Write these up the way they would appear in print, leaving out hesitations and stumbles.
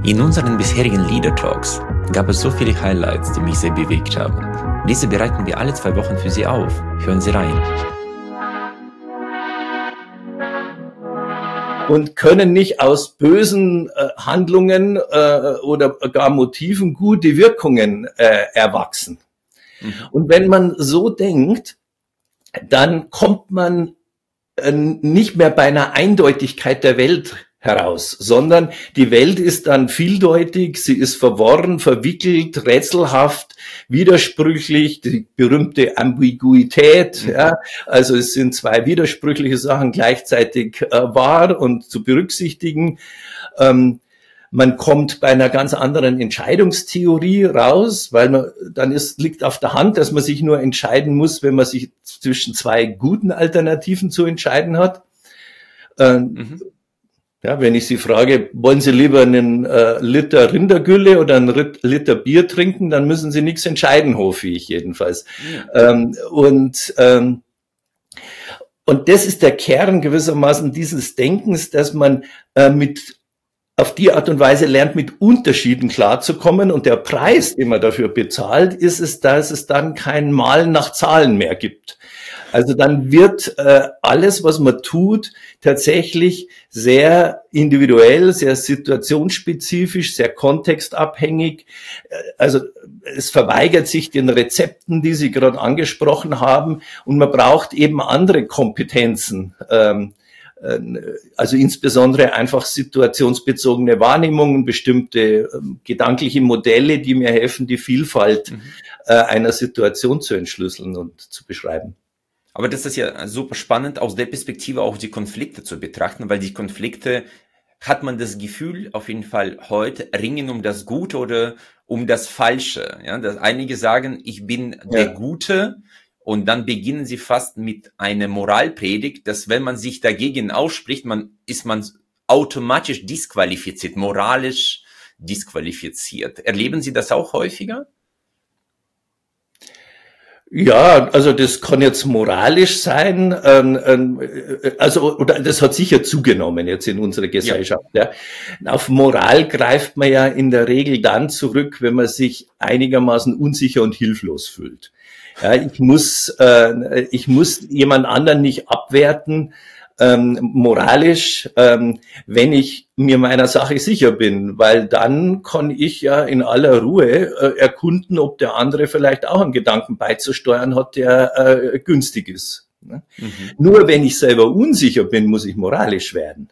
In unseren bisherigen Leader Talks gab es so viele Highlights, die mich sehr bewegt haben. Diese bereiten wir alle 2 Wochen für Sie auf. Hören Sie rein. Und können nicht aus bösen Handlungen oder gar Motiven gute Wirkungen erwachsen. Und wenn man so denkt, dann kommt man nicht mehr bei einer Eindeutigkeit der Welt heraus, sondern die Welt ist dann vieldeutig, sie ist verworren, verwickelt, rätselhaft, widersprüchlich, die berühmte Ambiguität, ja, also es sind 2 widersprüchliche Sachen gleichzeitig wahr und zu berücksichtigen. Man kommt bei einer ganz anderen Entscheidungstheorie raus, weil liegt auf der Hand, dass man sich nur entscheiden muss, wenn man sich zwischen 2 guten Alternativen zu entscheiden hat. Ja, wenn ich Sie frage, wollen Sie lieber einen Liter Rindergülle oder einen Liter Bier trinken, dann müssen Sie nichts entscheiden, hoffe ich jedenfalls. Ja. Und das ist der Kern gewissermaßen dieses Denkens, dass man auf die Art und Weise lernt, mit Unterschieden klarzukommen. Und der Preis, den man dafür bezahlt, ist es, dass es dann kein Malen nach Zahlen mehr gibt. Also dann wird alles, was man tut, tatsächlich sehr individuell, sehr situationsspezifisch, sehr kontextabhängig. Also es verweigert sich den Rezepten, die Sie gerade angesprochen haben. Und man braucht eben andere Kompetenzen. Also insbesondere einfach situationsbezogene Wahrnehmungen, bestimmte gedankliche Modelle, die mir helfen, die Vielfalt einer Situation zu entschlüsseln und zu beschreiben. Aber das ist ja super spannend, aus der Perspektive auch die Konflikte zu betrachten, weil die Konflikte, hat man das Gefühl, auf jeden Fall heute, ringen um das Gute oder um das Falsche. Ja, dass einige sagen, ich bin der Gute, und dann beginnen sie fast mit einer Moralpredigt, dass wenn man sich dagegen ausspricht, ist man automatisch disqualifiziert, moralisch disqualifiziert. Erleben Sie das auch häufiger? Ja, also das kann jetzt moralisch sein, oder das hat sicher zugenommen jetzt in unserer Gesellschaft. Ja. Auf Moral greift man ja in der Regel dann zurück, wenn man sich einigermaßen unsicher und hilflos fühlt. Ja, ich muss jemand anderen nicht abwerten, moralisch, wenn ich mir meiner Sache sicher bin, weil dann kann ich ja in aller Ruhe erkunden, ob der andere vielleicht auch einen Gedanken beizusteuern hat, der günstig ist. Nur wenn ich selber unsicher bin, muss ich moralisch werden.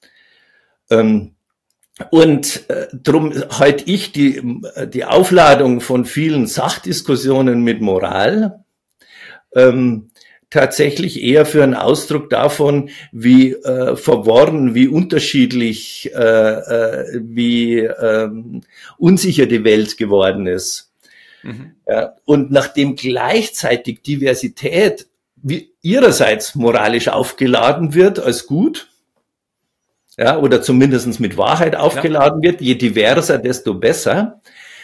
Und drum halte ich die Aufladung von vielen Sachdiskussionen mit Moral tatsächlich eher für einen Ausdruck davon, wie verworren, wie unterschiedlich, wie unsicher die Welt geworden ist. Ja, und nachdem gleichzeitig Diversität ihrerseits moralisch aufgeladen wird als gut, ja, oder zumindest mit Wahrheit aufgeladen wird, je diverser, desto besser,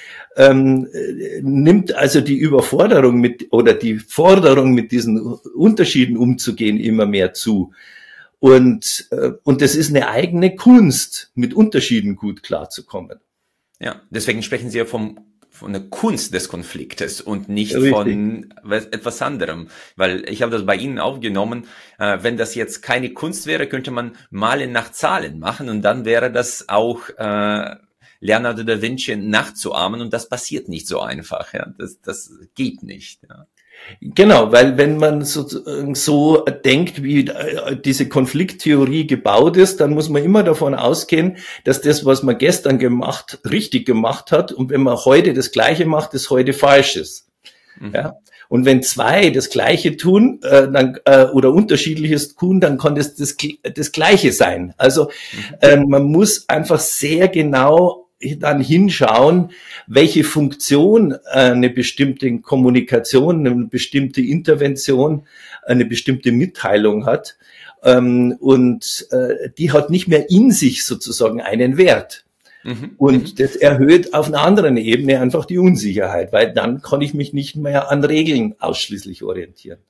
nimmt also die Überforderung die Forderung mit diesen Unterschieden umzugehen immer mehr zu. Und das ist eine eigene Kunst, mit Unterschieden gut klarzukommen. Ja, deswegen sprechen Sie ja von der Kunst des Konfliktes und nicht von etwas anderem. Weil ich habe das bei Ihnen aufgenommen, wenn das jetzt keine Kunst wäre, könnte man Malen nach Zahlen machen und dann wäre das auch Leonardo da Vinci nachzuahmen und das passiert nicht so einfach. Ja? Das geht nicht. Ja. Genau, weil wenn man so denkt, wie diese Konflikttheorie gebaut ist, dann muss man immer davon ausgehen, dass das, was man gestern richtig gemacht hat, und wenn man heute das Gleiche macht, das heute falsch ist. Ja? Und wenn 2 das Gleiche tun, oder Unterschiedliches tun, dann kann das Gleiche sein. Also man muss einfach sehr genau dann hinschauen, welche Funktion eine bestimmte Kommunikation, eine bestimmte Intervention, eine bestimmte Mitteilung hat. Und die hat nicht mehr in sich sozusagen einen Wert. Und das erhöht auf einer anderen Ebene einfach die Unsicherheit, weil dann kann ich mich nicht mehr an Regeln ausschließlich orientieren.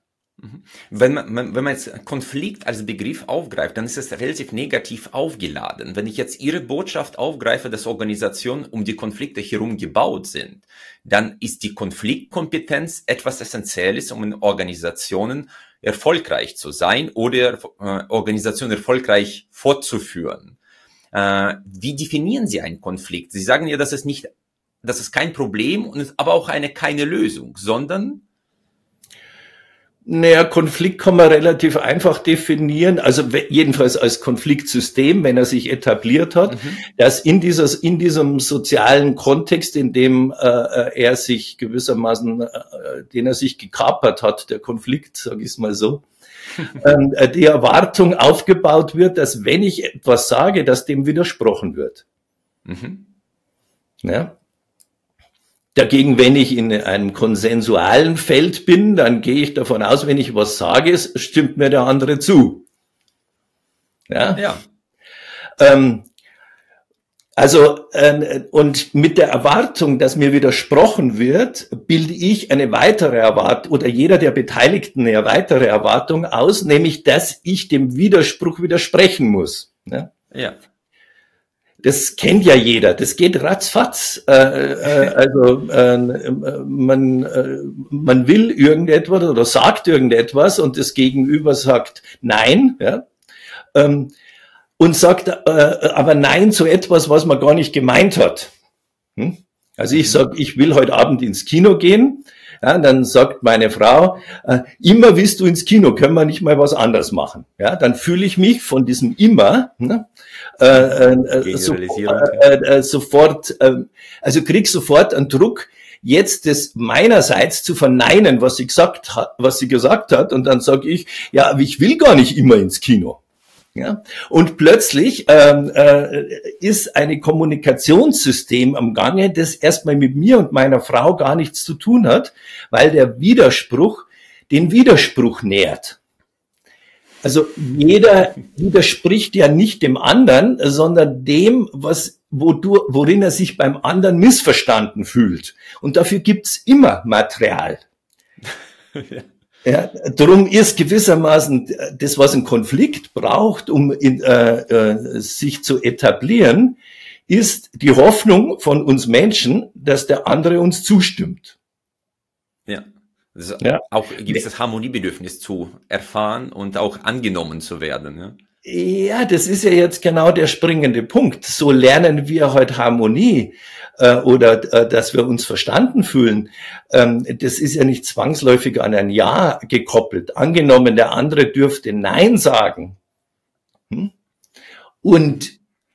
Wenn man jetzt Konflikt als Begriff aufgreift, dann ist es relativ negativ aufgeladen. Wenn ich jetzt Ihre Botschaft aufgreife, dass Organisationen um die Konflikte herum gebaut sind, dann ist die Konfliktkompetenz etwas Essentielles, um in Organisationen erfolgreich zu sein oder Organisationen erfolgreich fortzuführen. Wie definieren Sie einen Konflikt? Sie sagen ja, dass es kein Problem und aber auch keine Lösung, sondern naja, Konflikt kann man relativ einfach definieren, also jedenfalls als Konfliktsystem, wenn er sich etabliert hat, dass in diesem sozialen Kontext, in dem er sich gewissermaßen, den er sich gekapert hat, der Konflikt, sage ich es mal so, die Erwartung aufgebaut wird, dass wenn ich etwas sage, dass dem widersprochen wird. Ja. Dagegen, wenn ich in einem konsensualen Feld bin, dann gehe ich davon aus, wenn ich was sage, stimmt mir der andere zu. Ja. Und mit der Erwartung, dass mir widersprochen wird, bilde ich eine weitere Erwartung oder jeder der Beteiligten eine weitere Erwartung aus, nämlich, dass ich dem Widerspruch widersprechen muss. Ja. Das kennt ja jeder, das geht ratzfatz. Man will irgendetwas oder sagt irgendetwas und das Gegenüber sagt Nein, ja, und sagt aber Nein zu etwas, was man gar nicht gemeint hat. Also ich sage, ich will heute Abend ins Kino gehen. Ja, dann sagt meine Frau, immer willst du ins Kino, können wir nicht mal was anderes machen. Ja, dann fühle ich mich von diesem immer sofort, also krieg sofort einen Druck, jetzt das meinerseits zu verneinen, was sie gesagt hat, und dann sage ich, ja, aber ich will gar nicht immer ins Kino. Ja, und plötzlich ist ein Kommunikationssystem am Gange, das erstmal mit mir und meiner Frau gar nichts zu tun hat, weil der Widerspruch den Widerspruch nährt. Also jeder widerspricht ja nicht dem anderen, sondern dem, worin er sich beim anderen missverstanden fühlt. Und dafür gibt's immer Material. Ja, darum ist gewissermaßen das, was ein Konflikt braucht, um sich zu etablieren, ist die Hoffnung von uns Menschen, dass der andere uns zustimmt. Ja, also auch ein gewisses Harmoniebedürfnis zu erfahren und auch angenommen zu werden. Ja? Ja, das ist ja jetzt genau der springende Punkt. So lernen wir heute Harmonie oder dass wir uns verstanden fühlen. Das ist ja nicht zwangsläufig an ein Ja gekoppelt. Angenommen, der andere dürfte Nein sagen. Und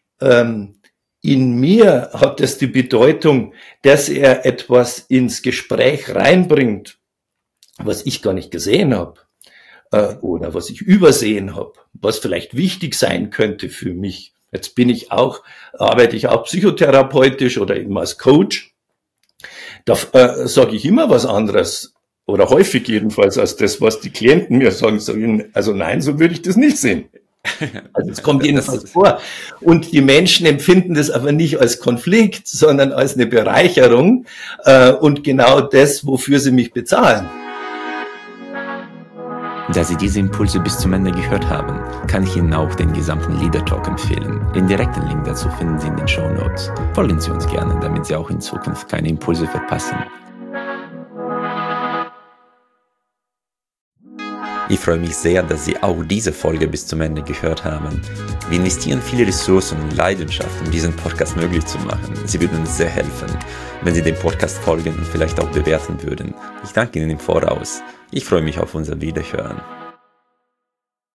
in mir hat das die Bedeutung, dass er etwas ins Gespräch reinbringt, was ich gar nicht gesehen habe. Oder was ich übersehen habe, was vielleicht wichtig sein könnte für mich. Jetzt arbeite ich auch psychotherapeutisch oder eben als Coach. Da sage ich immer was anderes oder häufig jedenfalls als das, was die Klienten mir sagen. Also nein, so würde ich das nicht sehen. Also es kommt jedenfalls vor. Und die Menschen empfinden das aber nicht als Konflikt, sondern als eine Bereicherung und genau das, wofür sie mich bezahlen. Da Sie diese Impulse bis zum Ende gehört haben, kann ich Ihnen auch den gesamten Leader Talk empfehlen. Den direkten Link dazu finden Sie in den Shownotes. Folgen Sie uns gerne, damit Sie auch in Zukunft keine Impulse verpassen. Ich freue mich sehr, dass Sie auch diese Folge bis zum Ende gehört haben. Wir investieren viele Ressourcen und Leidenschaft, um diesen Podcast möglich zu machen. Sie würden uns sehr helfen, wenn Sie dem Podcast folgen und vielleicht auch bewerten würden. Ich danke Ihnen im Voraus. Ich freue mich auf unser Wiederhören.